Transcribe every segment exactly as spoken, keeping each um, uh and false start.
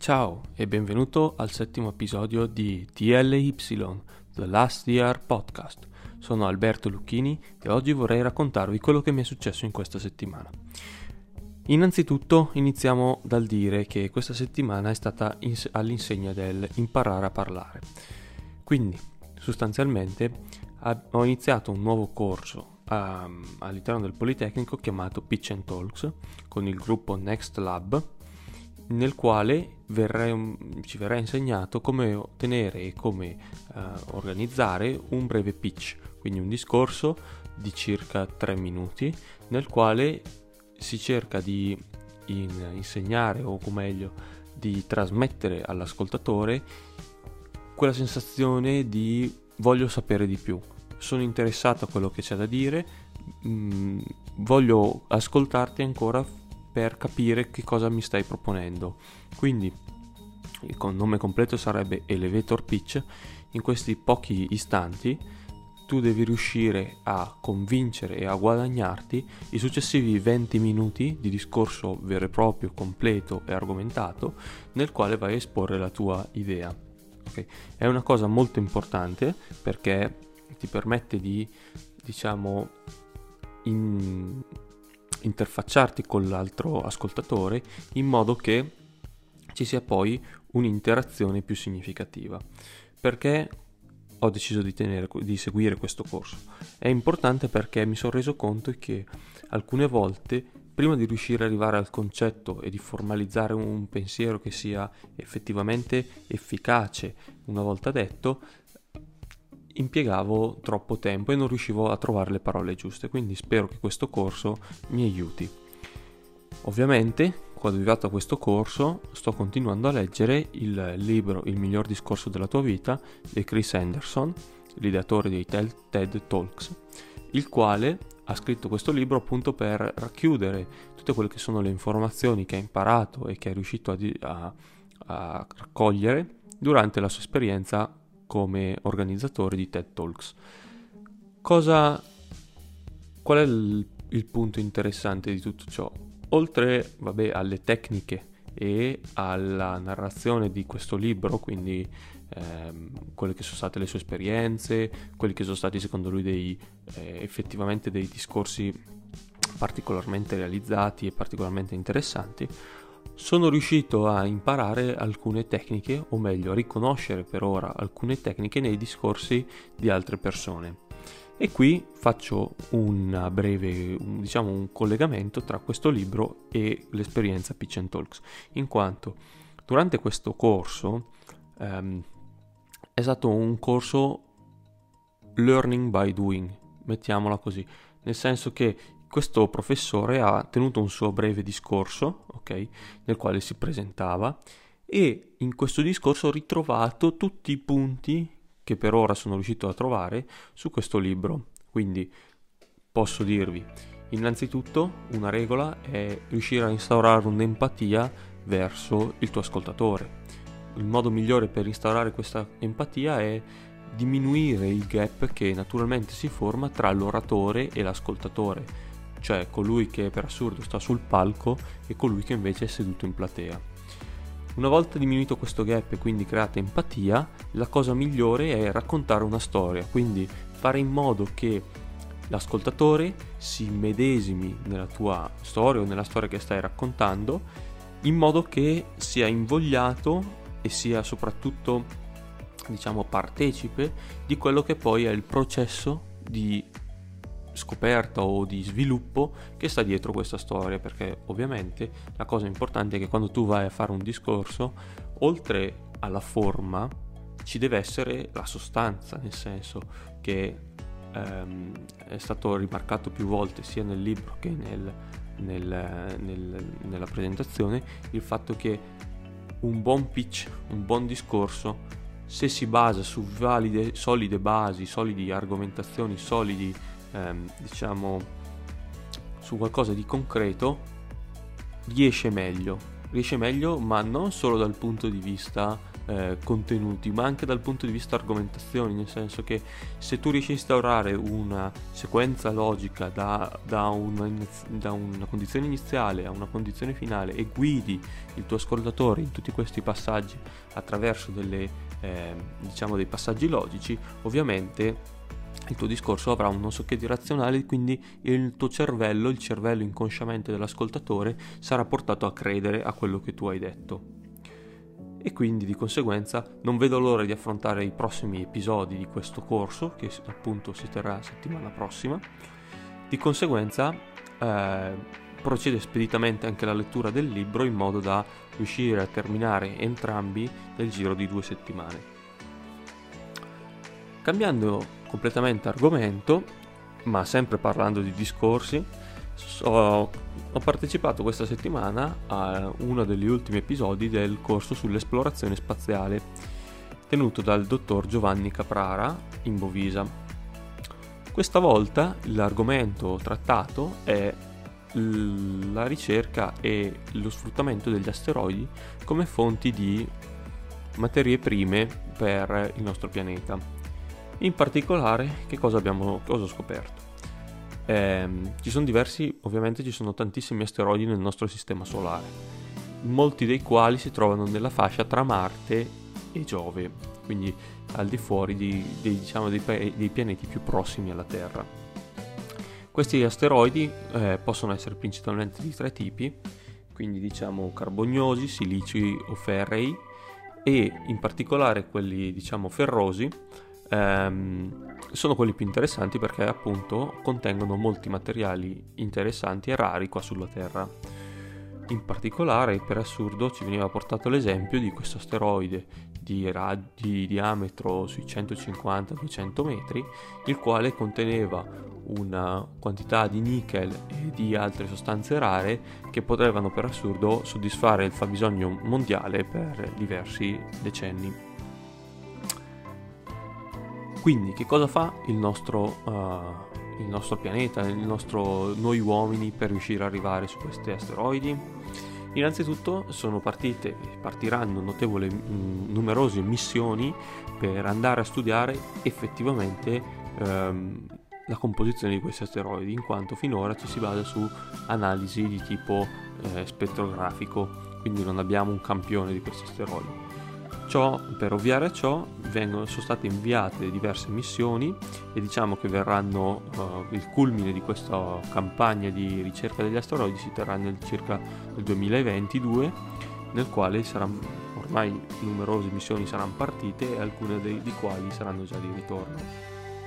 Ciao e benvenuto al settimo episodio di T L Y, The Last Year Podcast. Sono Alberto Lucchini e oggi vorrei raccontarvi quello che mi è successo in questa settimana. Innanzitutto iniziamo dal dire che questa settimana è stata ins- all'insegna del imparare a parlare. Quindi, sostanzialmente, ha- ho iniziato un nuovo corso a- all'interno del Politecnico chiamato Pitch and Talks con il gruppo Next Lab, nel quale verrà, ci verrà insegnato come ottenere e come uh, organizzare un breve pitch, quindi un discorso di circa tre minuti nel quale si cerca di in, insegnare o meglio di trasmettere all'ascoltatore quella sensazione di voglio sapere di più, sono interessato a quello che c'è da dire, mh, voglio ascoltarti ancora per capire che cosa mi stai proponendo. Quindi il nome completo sarebbe Elevator Pitch. In questi pochi istanti tu devi riuscire a convincere e a guadagnarti i successivi venti minuti di discorso vero e proprio, completo e argomentato, nel quale vai a esporre la tua idea. Okay? È una cosa molto importante perché ti permette di, diciamo, in interfacciarti con l'altro ascoltatore in modo che ci sia poi un'interazione più significativa. Perché ho deciso di, tenere, di seguire questo corso? È importante perché mi sono reso conto che alcune volte, prima di riuscire ad arrivare al concetto e di formalizzare un pensiero che sia effettivamente efficace una volta detto, impiegavo troppo tempo e non riuscivo a trovare le parole giuste, quindi spero che questo corso mi aiuti. Ovviamente, quando arrivato a questo corso, sto continuando a leggere il libro Il miglior discorso della tua vita di Chris Anderson, l'ideatore dei TED Talks, il quale ha scritto questo libro appunto per racchiudere tutte quelle che sono le informazioni che ha imparato e che è riuscito a, a, a raccogliere durante la sua esperienza come organizzatore di TED Talks. Cosa, qual è il, il punto interessante di tutto ciò? Oltre, vabbè, alle tecniche e alla narrazione di questo libro, quindi ehm, quelle che sono state le sue esperienze, quelli che sono stati secondo lui dei eh, effettivamente dei discorsi particolarmente realizzati e particolarmente interessanti, sono riuscito a imparare alcune tecniche, o meglio a riconoscere per ora alcune tecniche nei discorsi di altre persone. E qui faccio una breve, un, diciamo un collegamento tra questo libro e l'esperienza Pitch and Talks, in quanto durante questo corso ehm, è stato un corso learning by doing, mettiamola così, nel senso che questo professore ha tenuto un suo breve discorso, ok, nel quale si presentava, e in questo discorso ho ritrovato tutti i punti che per ora sono riuscito a trovare su questo libro. Quindi posso dirvi, innanzitutto, una regola è riuscire a instaurare un'empatia verso il tuo ascoltatore. Il modo migliore per instaurare questa empatia è diminuire il gap che naturalmente si forma tra l'oratore e l'ascoltatore, cioè colui che per assurdo sta sul palco e colui che invece è seduto in platea. Una volta diminuito questo gap e quindi creata empatia, la cosa migliore è raccontare una storia, quindi fare in modo che l'ascoltatore si medesimi nella tua storia o nella storia che stai raccontando, in modo che sia invogliato e sia soprattutto, diciamo, partecipe di quello che poi è il processo di scoperta o di sviluppo che sta dietro questa storia, perché ovviamente la cosa importante è che quando tu vai a fare un discorso, oltre alla forma ci deve essere la sostanza, nel senso che ehm, è stato rimarcato più volte sia nel libro che nel, nel, nel, nella presentazione il fatto che un buon pitch, un buon discorso, se si basa su valide, solide basi, solidi argomentazioni, solidi Ehm, diciamo su qualcosa di concreto, riesce meglio riesce meglio ma non solo dal punto di vista eh, contenuti, ma anche dal punto di vista argomentazioni, nel senso che se tu riesci a instaurare una sequenza logica da, da, una, da una condizione iniziale a una condizione finale e guidi il tuo ascoltatore in tutti questi passaggi attraverso delle, eh, diciamo dei passaggi logici, ovviamente il tuo discorso avrà un non so che di razionale, quindi il tuo cervello, il cervello inconsciamente dell'ascoltatore, sarà portato a credere a quello che tu hai detto. E quindi di conseguenza non vedo l'ora di affrontare i prossimi episodi di questo corso, che appunto si terrà settimana prossima. Di conseguenza eh, procede speditamente anche la lettura del libro, in modo da riuscire a terminare entrambi nel giro di due settimane. Cambiando completamente argomento, ma sempre parlando di discorsi, ho, ho partecipato questa settimana a uno degli ultimi episodi del corso sull'esplorazione spaziale tenuto dal dottor Giovanni Caprara in Bovisa. Questa volta l'argomento trattato è la ricerca e lo sfruttamento degli asteroidi come fonti di materie prime per il nostro pianeta. In particolare, che cosa abbiamo cosa ho scoperto? Eh, ci sono diversi, ovviamente ci sono tantissimi asteroidi nel nostro sistema solare, molti dei quali si trovano nella fascia tra Marte e Giove, quindi al di fuori di, dei, diciamo, dei, dei pianeti più prossimi alla Terra. Questi asteroidi eh, possono essere principalmente di tre tipi, quindi diciamo carboniosi, silici o ferrei, e in particolare quelli diciamo ferrosi ehm, sono quelli più interessanti perché appunto contengono molti materiali interessanti e rari qua sulla Terra. In particolare, per assurdo, ci veniva portato l'esempio di questo asteroide di, rad- di diametro sui centocinquanta duecento metri, il quale conteneva una quantità di nickel e di altre sostanze rare che potevano per assurdo soddisfare il fabbisogno mondiale per diversi decenni. Quindi che cosa fa il nostro, uh, il nostro pianeta, il nostro, noi uomini per riuscire ad arrivare su questi asteroidi? Innanzitutto sono partite, partiranno notevoli mh, numerose missioni per andare a studiare effettivamente um, la composizione di questi asteroidi, in quanto finora ci si basa su analisi di tipo eh, spettrografico, quindi non abbiamo un campione di questi asteroidi. Ciò, per ovviare a ciò, vengono, sono state inviate diverse missioni e diciamo che verranno uh, il culmine di questa campagna di ricerca degli asteroidi si terrà nel circa nel duemilaventidue, nel quale saranno, ormai numerose missioni saranno partite e alcune dei, di quali saranno già di ritorno.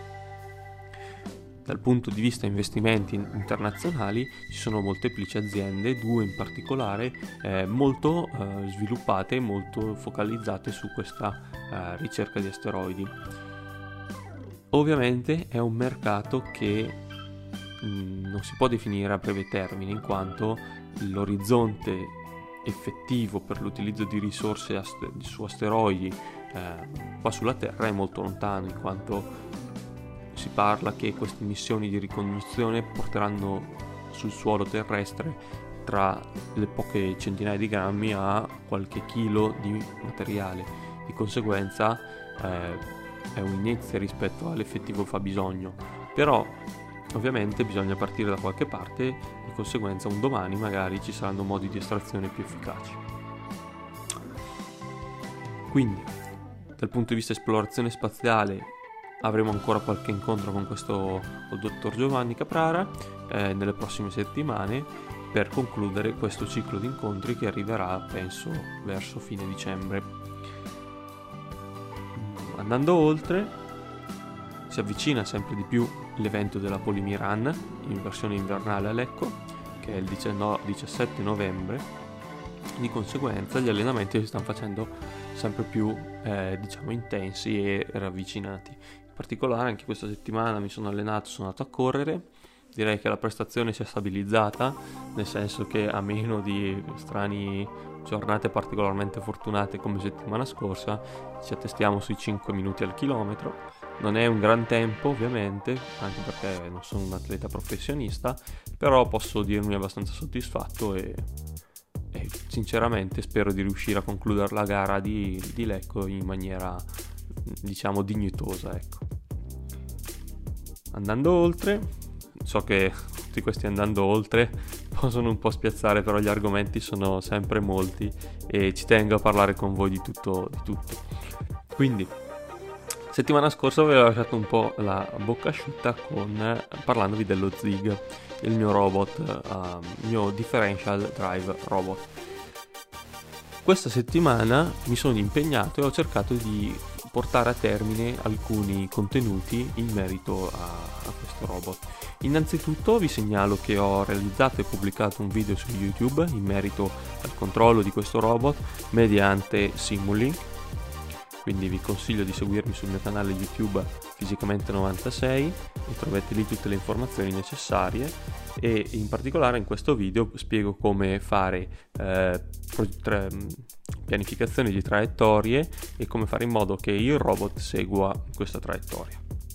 Dal punto di vista investimenti internazionali ci sono molteplici aziende, due in particolare, eh, molto eh, sviluppate e molto focalizzate su questa eh, ricerca di asteroidi. Ovviamente è un mercato che mh, non si può definire a breve termine, in quanto l'orizzonte effettivo per l'utilizzo di risorse aster- su asteroidi eh, qua sulla Terra è molto lontano, in quanto si parla che queste missioni di ricognizione porteranno sul suolo terrestre tra le poche centinaia di grammi a qualche chilo di materiale. Di conseguenza eh, è un'inizia rispetto all'effettivo fabbisogno, però ovviamente bisogna partire da qualche parte, di conseguenza un domani magari ci saranno modi di estrazione più efficaci. Quindi dal punto di vista esplorazione spaziale avremo ancora qualche incontro con questo col dottor Giovanni Caprara eh, nelle prossime settimane per concludere questo ciclo di incontri che arriverà, penso, verso fine dicembre. Andando oltre, si avvicina sempre di più l'evento della Polimiran in versione invernale a Lecco, che è il diciassette novembre. Di conseguenza gli allenamenti si stanno facendo sempre più eh, diciamo intensi e ravvicinati. In particolare anche questa settimana mi sono allenato, sono andato a correre, direi che la prestazione si è stabilizzata, nel senso che a meno di strani giornate particolarmente fortunate come settimana scorsa ci attestiamo sui cinque minuti al chilometro. Non è un gran tempo ovviamente, anche perché non sono un atleta professionista, però posso dirmi abbastanza soddisfatto e, e sinceramente spero di riuscire a concludere la gara di, di Lecco in maniera, diciamo, dignitosa, ecco. Andando oltre, so che tutti questi andando oltre possono un po' spiazzare, però gli argomenti sono sempre molti e ci tengo a parlare con voi di tutto, di tutto. Quindi, settimana scorsa vi ho lasciato un po' la bocca asciutta con, parlandovi dello Zig, il mio robot, uh, il mio differential drive robot. Questa settimana mi sono impegnato e ho cercato di portare a termine alcuni contenuti in merito a, a questo robot. Innanzitutto vi segnalo che ho realizzato e pubblicato un video su YouTube in merito al controllo di questo robot mediante Simulink, quindi vi consiglio di seguirmi sul mio canale YouTube Fisicamente novantasei e trovate lì tutte le informazioni necessarie, e in particolare in questo video spiego come fare eh, tra- pianificazione di traiettorie e come fare in modo che il robot segua questa traiettoria.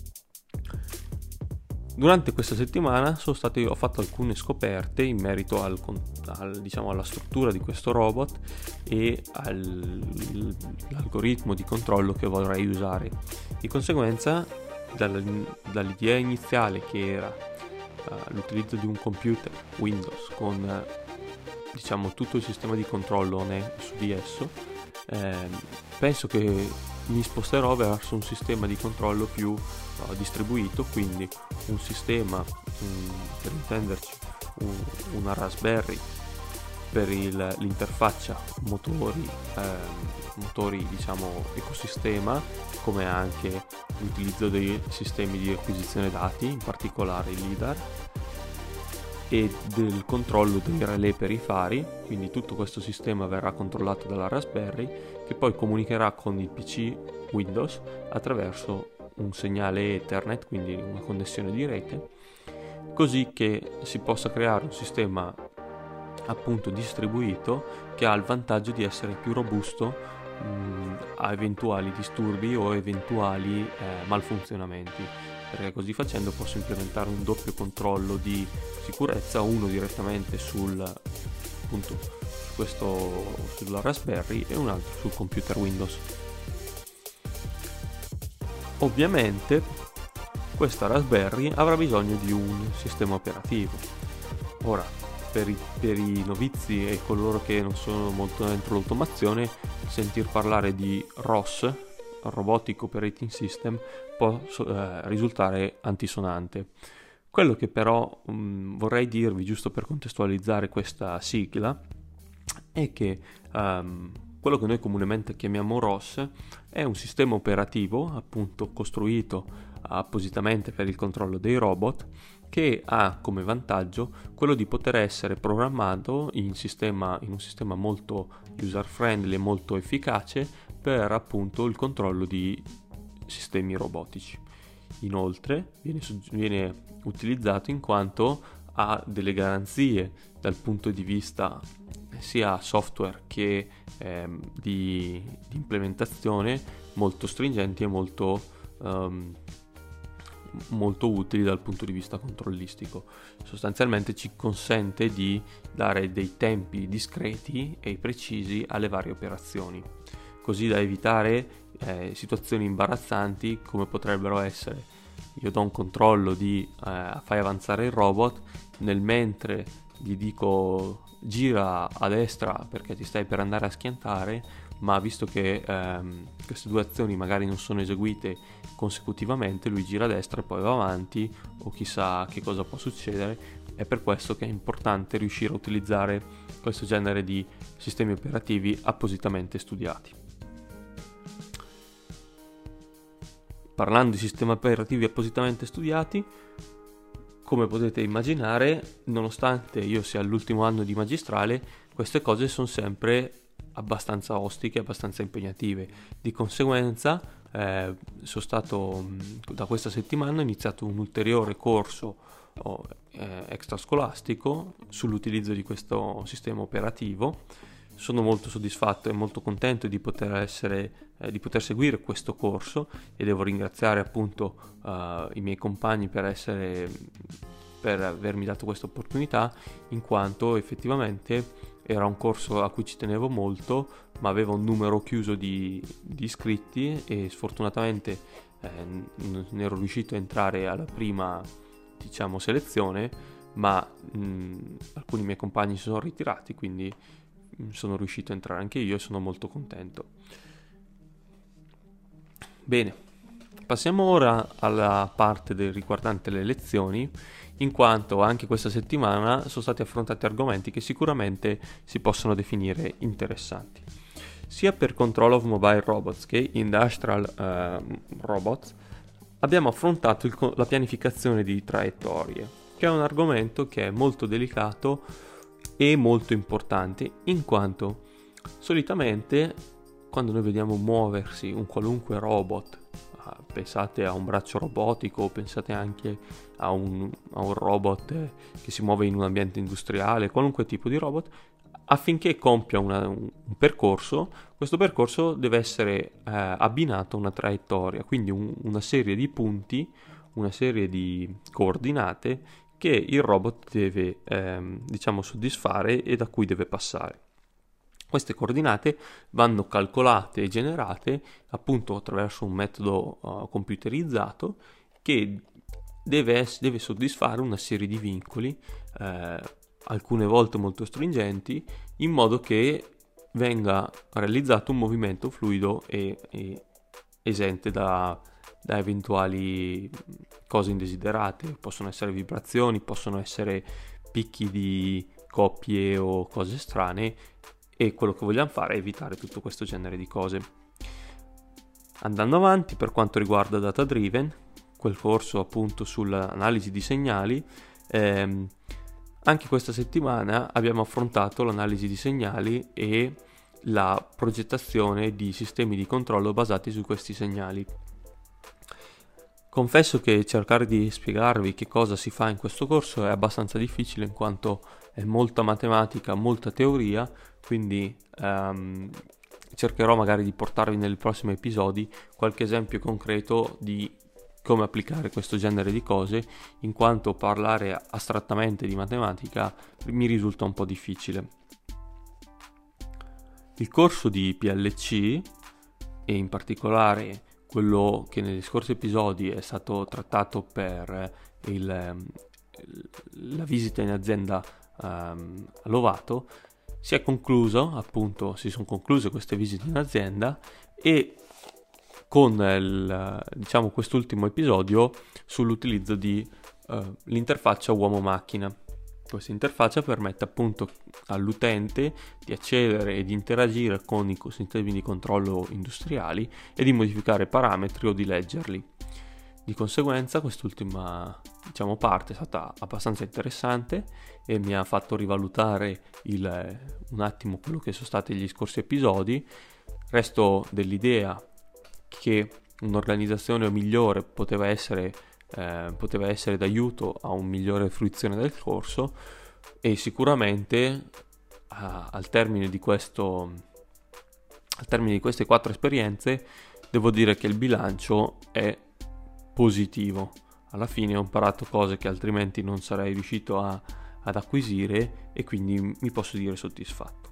Durante questa settimana sono state, ho fatto alcune scoperte in merito al, al, diciamo, alla struttura di questo robot e all'algoritmo di controllo che vorrei usare. Di conseguenza, dall'idea iniziale, che era uh, l'utilizzo di un computer Windows con uh, diciamo tutto il sistema di controllo ne, su di esso, eh, penso che mi sposterò verso un sistema di controllo più uh, distribuito, quindi un sistema, um, per intenderci, un, una Raspberry per il, l'interfaccia motori, eh, motori diciamo ecosistema, come anche l'utilizzo dei sistemi di acquisizione dati, in particolare il LiDAR, e del controllo dei relè per i fari. Quindi tutto questo sistema verrà controllato dalla Raspberry, che poi comunicherà con il P C Windows attraverso un segnale Ethernet, quindi una connessione di rete, così che si possa creare un sistema appunto distribuito che ha il vantaggio di essere più robusto mh, a eventuali disturbi o eventuali eh, malfunzionamenti, perché così facendo posso implementare un doppio controllo di sicurezza, uno direttamente sul appunto su questo sulla Raspberry e un altro sul computer Windows. Ovviamente questa Raspberry avrà bisogno di un sistema operativo. Ora, per i, per i novizi e coloro che non sono molto dentro l'automazione, sentir parlare di R O S, Robotic Operating System, può eh, risultare antisonante. Quello che però mh, vorrei dirvi, giusto per contestualizzare questa sigla, è che um, quello che noi comunemente chiamiamo R O S è un sistema operativo appunto costruito appositamente per il controllo dei robot, che ha come vantaggio quello di poter essere programmato in, sistema, in un sistema molto user friendly e molto efficace per appunto il controllo di sistemi robotici. Inoltre viene, viene utilizzato in quanto ha delle garanzie dal punto di vista sia software che ehm, di, di implementazione molto stringenti e molto um, molto utili dal punto di vista controllistico. Sostanzialmente ci consente di dare dei tempi discreti e precisi alle varie operazioni, così da evitare eh, situazioni imbarazzanti come potrebbero essere: io do un controllo di eh, fai avanzare il robot, nel mentre gli dico gira a destra perché ti stai per andare a schiantare, ma visto che ehm, queste due azioni magari non sono eseguite consecutivamente, lui gira a destra e poi va avanti, o chissà che cosa può succedere. È per questo che è importante riuscire a utilizzare questo genere di sistemi operativi appositamente studiati. Parlando di sistemi operativi appositamente studiati, come potete immaginare, nonostante io sia all'ultimo anno di magistrale, queste cose sono sempre abbastanza ostiche, abbastanza impegnative. Di conseguenza eh, sono stato da questa settimana ho iniziato un ulteriore corso oh, eh, extrascolastico sull'utilizzo di questo sistema operativo. Sono molto soddisfatto e molto contento di poter essere eh, di poter seguire questo corso, e devo ringraziare appunto uh, i miei compagni per essere per avermi dato questa opportunità, in quanto effettivamente era un corso a cui ci tenevo molto, ma aveva un numero chiuso di, di iscritti e sfortunatamente eh, non ero riuscito a entrare alla prima, diciamo, selezione, ma mh, alcuni miei compagni si sono ritirati, quindi mh, sono riuscito a entrare anche io e sono molto contento. Bene, passiamo ora alla parte del, riguardante le lezioni, in quanto anche questa settimana sono stati affrontati argomenti che sicuramente si possono definire interessanti. Sia per Control of Mobile Robots che Industrial uh, Robots abbiamo affrontato il, la pianificazione di traiettorie, che è un argomento che è molto delicato e molto importante, in quanto solitamente quando noi vediamo muoversi un qualunque robot, pensate a un braccio robotico, pensate anche a un, a un robot che si muove in un ambiente industriale, qualunque tipo di robot, affinché compia una, un, un percorso, questo percorso deve essere eh, abbinato a una traiettoria, quindi un, una serie di punti, una serie di coordinate che il robot deve ehm, diciamo soddisfare e da cui deve passare. Queste coordinate vanno calcolate e generate appunto attraverso un metodo uh, computerizzato che deve, ess- deve soddisfare una serie di vincoli, eh, alcune volte molto stringenti, in modo che venga realizzato un movimento fluido e, e esente da, da eventuali cose indesiderate. Possono essere vibrazioni, possono essere picchi di coppie o cose strane, e quello che vogliamo fare è evitare tutto questo genere di cose. Andando avanti, per quanto riguarda Data Driven, quel corso appunto sull'analisi di segnali, ehm, anche questa settimana abbiamo affrontato l'analisi di segnali e la progettazione di sistemi di controllo basati su questi segnali. Confesso che cercare di spiegarvi che cosa si fa in questo corso è abbastanza difficile, in quanto è molta matematica, molta teoria, quindi um, cercherò magari di portarvi nei prossimi episodi qualche esempio concreto di come applicare questo genere di cose, in quanto parlare astrattamente di matematica mi risulta un po' difficile. Il corso di P L C, e in particolare quello che negli scorsi episodi è stato trattato per il, la visita in azienda um, a Lovato, si è concluso, appunto si sono concluse queste visite in azienda, e con il, diciamo quest'ultimo episodio sull'utilizzo di uh, l'interfaccia uomo-macchina. Questa interfaccia permette appunto all'utente di accedere e di interagire con i sistemi di controllo industriali e di modificare parametri o di leggerli. Di conseguenza quest'ultima, diciamo, parte è stata abbastanza interessante e mi ha fatto rivalutare il, un attimo quello che sono stati gli scorsi episodi. Resto dell'idea che un'organizzazione migliore poteva essere Eh, poteva essere d'aiuto a un migliore fruizione del corso, e sicuramente a, al termine di questo al termine di queste quattro esperienze devo dire che il bilancio è positivo. Alla fine ho imparato cose che altrimenti non sarei riuscito a, ad acquisire, e quindi mi posso dire soddisfatto.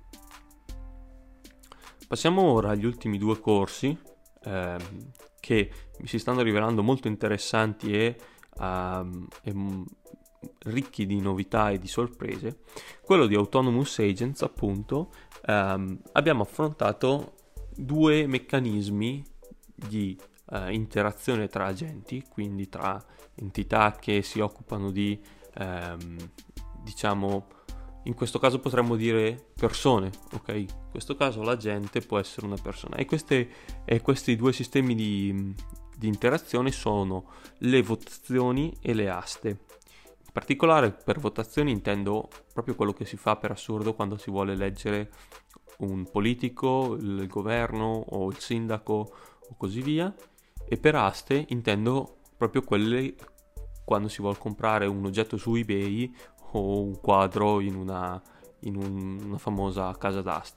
Passiamo ora agli ultimi due corsi ehm, che mi si stanno rivelando molto interessanti e, um, e m- ricchi di novità e di sorprese. Quello di Autonomous Agents, appunto, um, abbiamo affrontato due meccanismi di uh, interazione tra agenti, quindi tra entità che si occupano di, um, diciamo, in questo caso potremmo dire persone, ok? In questo caso l'agente può essere una persona, e, queste, e questi due sistemi di, di interazione sono le votazioni e le aste. In particolare per votazioni intendo proprio quello che si fa per assurdo quando si vuole eleggere un politico, il governo o il sindaco o così via, e per aste intendo proprio quelle quando si vuole comprare un oggetto su eBay o un quadro in una, in un, una famosa casa d'aste.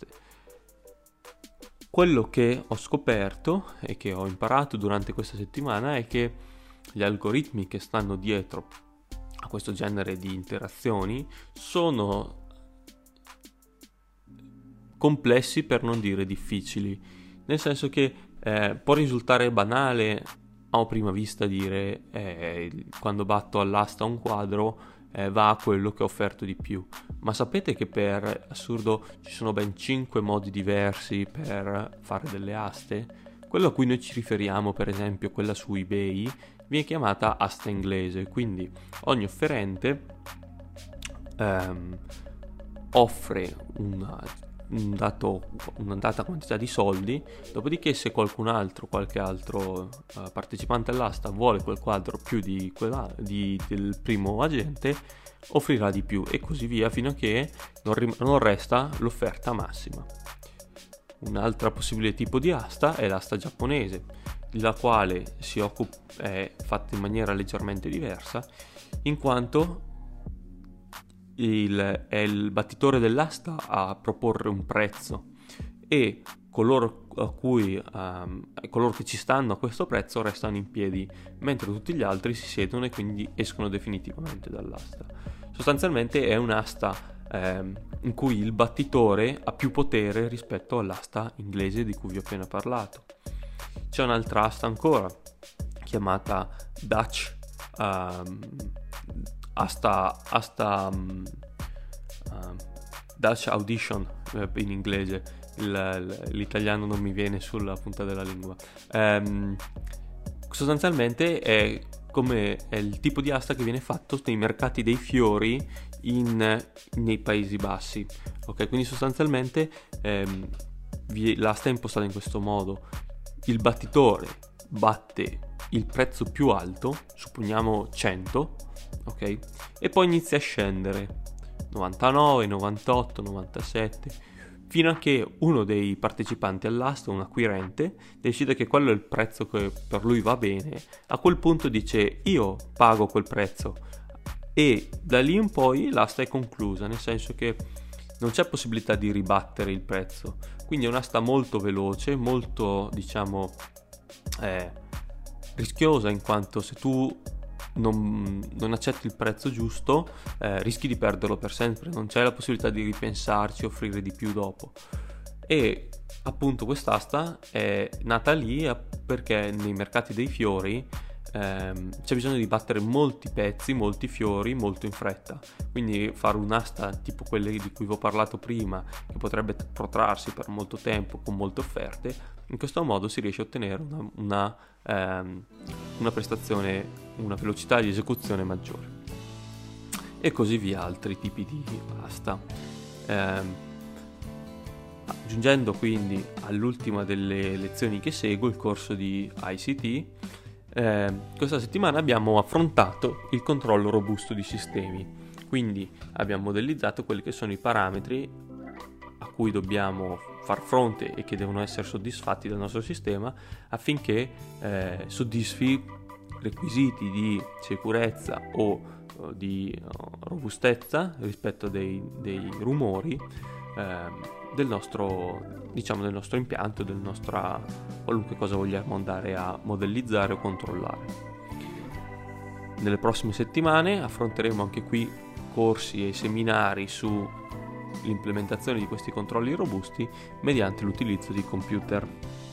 Quello che ho scoperto e che ho imparato durante questa settimana è che gli algoritmi che stanno dietro a questo genere di interazioni sono complessi per non dire difficili, nel senso che eh, può risultare banale a prima vista dire eh, quando batto all'asta un quadro eh, va a quello che ho offerto di più, ma sapete che per assurdo ci sono ben cinque modi diversi per fare delle aste? Quello a cui noi ci riferiamo, per esempio quella su eBay, viene chiamata asta inglese, quindi ogni offerente ehm, offre una, un dato, una data quantità di soldi, dopodiché se qualcun altro, qualche altro uh, partecipante all'asta vuole quel quadro più di quella, di, del primo agente, offrirà di più e così via fino a che non, rim- non resta l'offerta massima. Un'altra possibile tipo di asta è l'asta giapponese, la quale si occupa, è fatta in maniera leggermente diversa, in quanto il, è il battitore dell'asta a proporre un prezzo e coloro a cui um, coloro che ci stanno a questo prezzo restano in piedi, mentre tutti gli altri si siedono e quindi escono definitivamente dall'asta. Sostanzialmente è un'asta ehm, in cui il battitore ha più potere rispetto all'asta inglese di cui vi ho appena parlato. C'è un'altra asta ancora chiamata Dutch um, asta, asta um, uh, Dutch Audition eh, in inglese, il, l'italiano non mi viene sulla punta della lingua. Um, sostanzialmente è come è il tipo di asta che viene fatto nei mercati dei fiori in, nei Paesi Bassi, ok? Quindi sostanzialmente ehm, vi, l'asta è impostata in questo modo: il battitore batte il prezzo più alto, supponiamo cento, ok? E poi inizia a scendere novantanove, novantotto, novantasette, fino a che uno dei partecipanti all'asta, un acquirente, decide che quello è il prezzo che per lui va bene. A quel punto dice: io pago quel prezzo, e da lì in poi l'asta è conclusa, nel senso che non c'è possibilità di ribattere il prezzo. Quindi è un'asta molto veloce, molto, diciamo, eh, rischiosa, in quanto se tu non, non accetti il prezzo giusto eh, rischi di perderlo per sempre, non c'è la possibilità di ripensarci, offrire di più dopo. E appunto quest'asta è nata lì perché nei mercati dei fiori ehm, c'è bisogno di battere molti pezzi, molti fiori molto in fretta, quindi fare un'asta tipo quelle di cui vi ho parlato prima, che potrebbe protrarsi per molto tempo con molte offerte, in questo modo si riesce a ottenere una, una, ehm, una prestazione, una velocità di esecuzione maggiore, e così via altri tipi di asta. Ehm, giungendo quindi all'ultima delle lezioni che seguo, il corso di I C T, eh, questa settimana abbiamo affrontato il controllo robusto di sistemi. Quindi abbiamo modellizzato quelli che sono i parametri a cui dobbiamo far fronte e che devono essere soddisfatti dal nostro sistema affinché eh, soddisfi requisiti di sicurezza o uh, di uh, robustezza rispetto dei, dei rumori eh, del nostro, diciamo, del nostro impianto, del nostra qualunque cosa vogliamo andare a modellizzare o controllare. Nelle prossime settimane affronteremo anche qui corsi e seminari su l'implementazione di questi controlli robusti mediante l'utilizzo di computer.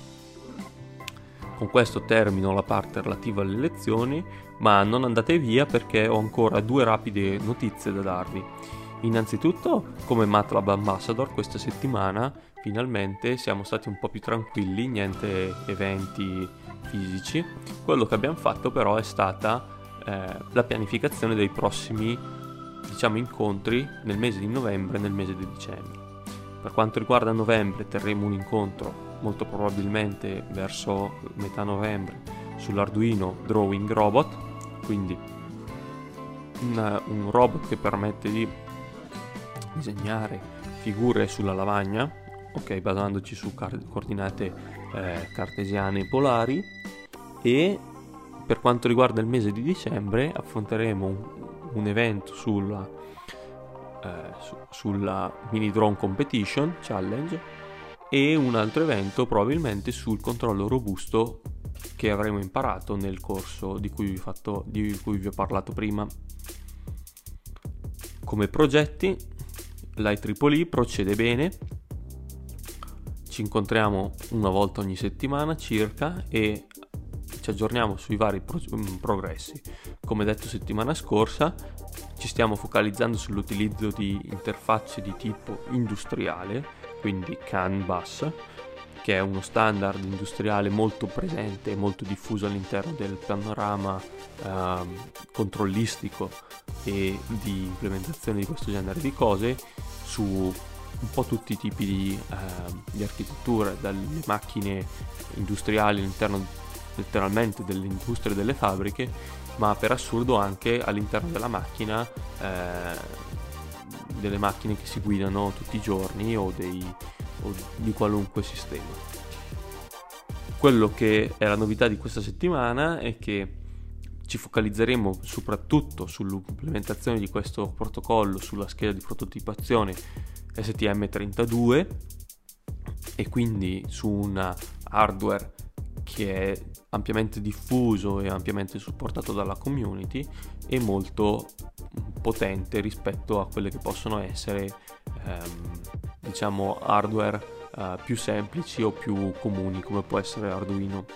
Con questo termino la parte relativa alle lezioni, ma non andate via perché ho ancora due rapide notizie da darvi. Innanzitutto, come MATLAB Ambassador, questa settimana finalmente siamo stati un po' più tranquilli, niente eventi fisici. Quello che abbiamo fatto però è stata eh, la pianificazione dei prossimi, diciamo, incontri nel mese di novembre e nel mese di dicembre. Per quanto riguarda novembre, terremo un incontro molto probabilmente verso metà novembre sull'Arduino Drawing Robot, quindi un, un robot che permette di disegnare figure sulla lavagna, ok, basandoci su car- coordinate eh, cartesiane e polari. E per quanto riguarda il mese di dicembre affronteremo un, un evento sulla, eh, su, sulla Mini Drone Competition Challenge e un altro evento probabilmente sul controllo robusto che avremo imparato nel corso di cui vi, fatto, di cui vi ho parlato prima. Come progetti l'I E E E procede bene, ci incontriamo una volta ogni settimana circa e ci aggiorniamo sui vari pro- progressi. Come detto settimana scorsa, ci stiamo focalizzando sull'utilizzo di interfacce di tipo industriale, quindi CAN bus, che è uno standard industriale molto presente e molto diffuso all'interno del panorama eh, controllistico e di implementazione di questo genere di cose su un po' tutti i tipi di, eh, di architetture, dalle macchine industriali all'interno letteralmente delle industrie, delle fabbriche, ma per assurdo anche all'interno della macchina, eh, delle macchine che si guidano tutti i giorni o, dei, o di qualunque sistema. Quello che è la novità di questa settimana è che ci focalizzeremo soprattutto sull'implementazione di questo protocollo sulla scheda di prototipazione S T M trentadue e quindi su una hardware che è ampiamente diffuso e ampiamente supportato dalla community e molto potente rispetto a quelle che possono essere ehm, diciamo hardware eh, più semplici o più comuni, come può essere Arduino.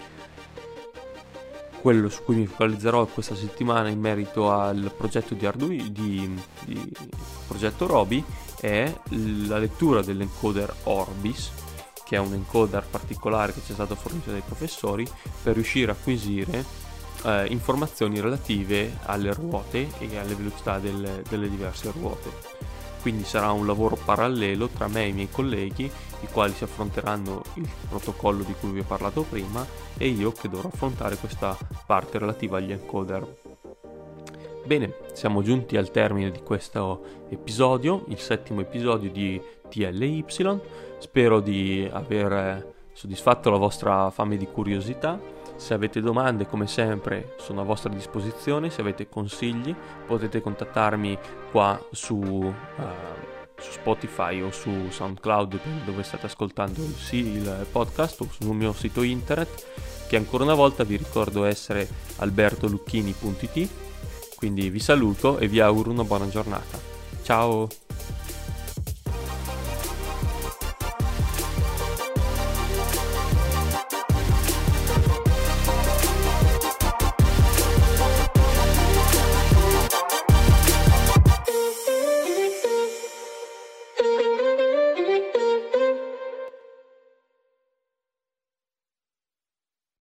Quello su cui mi focalizzerò questa settimana in merito al progetto di Arduino di, di progetto Roby è la lettura dell'encoder Orbis, che è un encoder particolare che ci è stato fornito dai professori per riuscire a acquisire eh, informazioni relative alle ruote e alle velocità delle, delle diverse ruote. Quindi sarà un lavoro parallelo tra me e i miei colleghi, i quali si affronteranno il protocollo di cui vi ho parlato prima e io che dovrò affrontare questa parte relativa agli encoder. Bene, siamo giunti al termine di questo episodio, il settimo episodio di T L Y. Spero di aver soddisfatto la vostra fame di curiosità. Se avete domande, come sempre, sono a vostra disposizione. Se avete consigli, potete contattarmi qua su, uh, su Spotify o su SoundCloud, dove state ascoltando il, il podcast, o sul mio sito internet, che ancora una volta vi ricordo essere alberto lucchini punto it. Quindi vi saluto e vi auguro una buona giornata. Ciao!